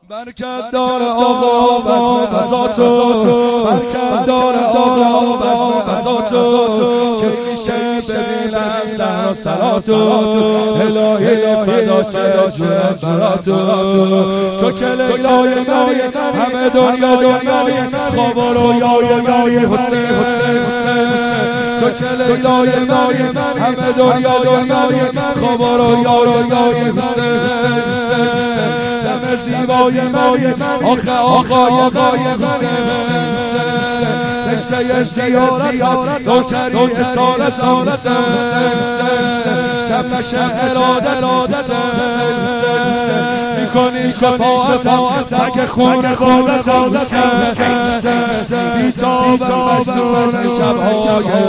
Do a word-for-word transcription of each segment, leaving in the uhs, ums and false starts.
برکت دار آقا بزم قضاتو، برکت دار آقا بزم قضاتو، که میشه ببینم سهر و صلاتو، الهی فدا شه جونم براتو. تو که لیلای منی همه دنیا دنیایی، خواب و رویای منی حسین حسین حسین. تو که لیلای منی همه دنیا دنیایی، خواب و رویای حسین حسین. دم زیبای منی آخه آقای آقای حسین. رشته زیارت نوکری اصالت حسین. کم نشه ارادت حسین. میکنی شفاعت سگ خون خودت حسین. بیتاب مجنون شبهای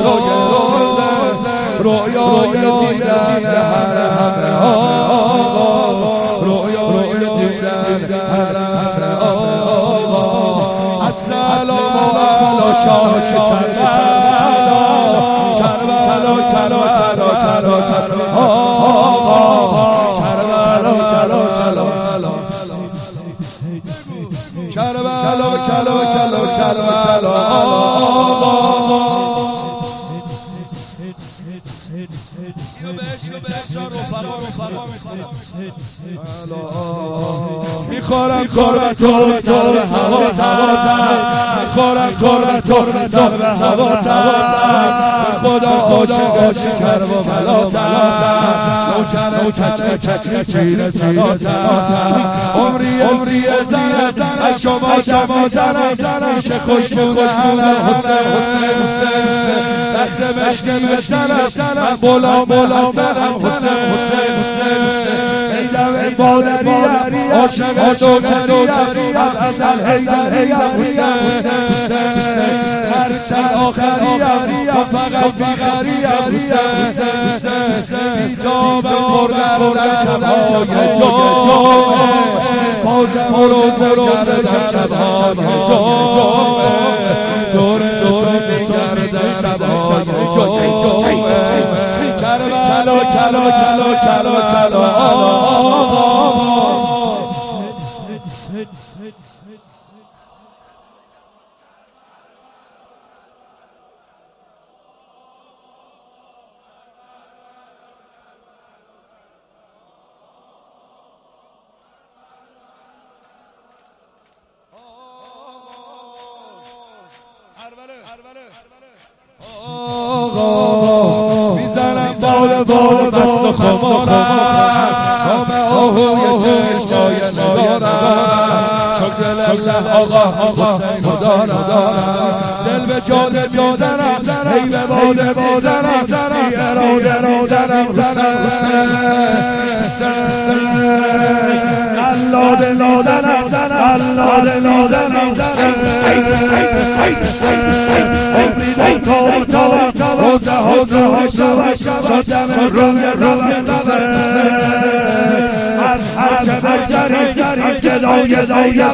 رویای دیدن هر همه آقا، رویای دیدن هر همه آقا. السلام علی شاه کربلا، کربلا کربلا کربلا کربلا آقا، کربلا کربلا کربلا کربلا کربلا آقا. میخورم تربتو سر به هوا تر، میخورم تربتو سر به هوا تر. خدا عاشق کرب و بلاتر، نوکر کچ کچ سیر سلاتر. عمری عمری زن از شما شما زنم، میشه خوشبو همه حسین حسین. رخت مشکی بزنم من بولا بولا حسنم حسین حسین. ایدم بادریم عاشق دوکریم، از ازل حیدریم حسین حسین. هرچند آخریم تو فقط بیخریم حسین حسین. بیتابم بردم در شبهای جمعه، بازم و روزه کردم شبهای جمعه. دور تو میگردم شبهای جمعه. کربلا کلا کلا کلا کلا آقا. آقا میزنم بال بال بست و خمارم، رام آهوی چشمای نگارم. شکر لله آقا حسین دارم، دل به جاده میزنم ای به باده میزنم، بی اراده میزنم حسین حسین. قلاده میزنم قلاده میزنم حسین. عمری در تو تو روزه ها دور شود شدم روی روی حسین. از هر چه بگذری هم گدای زاید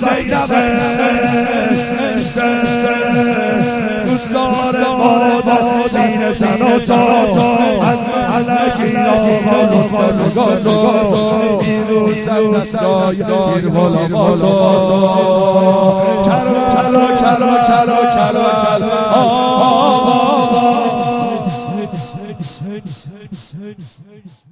حسین. دوستار مادر سینه زن و تا، از ملکی آقا لطفا نگاتو، میبوسم دستای پیر غلاماتو. کلا کلا کلا کلا کلا